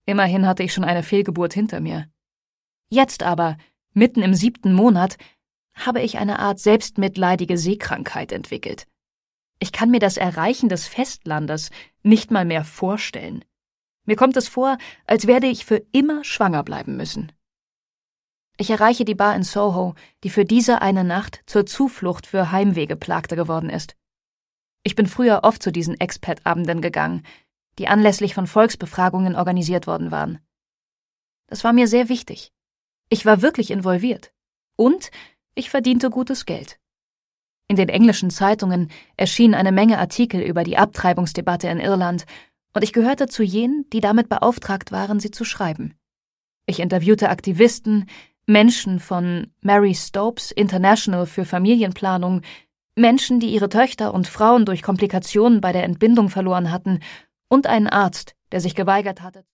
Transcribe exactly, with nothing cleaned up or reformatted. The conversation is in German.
Immerhin hatte ich schon eine Fehlgeburt hinter mir. Jetzt aber, mitten im siebten Monat, habe ich eine Art selbstmitleidige Seekrankheit entwickelt. Ich kann mir das Erreichen des Festlandes nicht mal mehr vorstellen. Mir kommt es vor, als werde ich für immer schwanger bleiben müssen. Ich erreiche die Bar in Soho, die für diese eine Nacht zur Zuflucht für Heimwehgeplagte geworden ist. Ich bin früher oft zu diesen Expat-Abenden gegangen, die anlässlich von Volksbefragungen organisiert worden waren. Das war mir sehr wichtig. Ich war wirklich involviert. Und ich verdiente gutes Geld. In den englischen Zeitungen erschienen eine Menge Artikel über die Abtreibungsdebatte in Irland, und ich gehörte zu jenen, die damit beauftragt waren, sie zu schreiben. Ich interviewte Aktivisten, Menschen von Mary Stopes International für Familienplanung, Menschen, die ihre Töchter und Frauen durch Komplikationen bei der Entbindung verloren hatten, und einen Arzt, der sich geweigert hatte,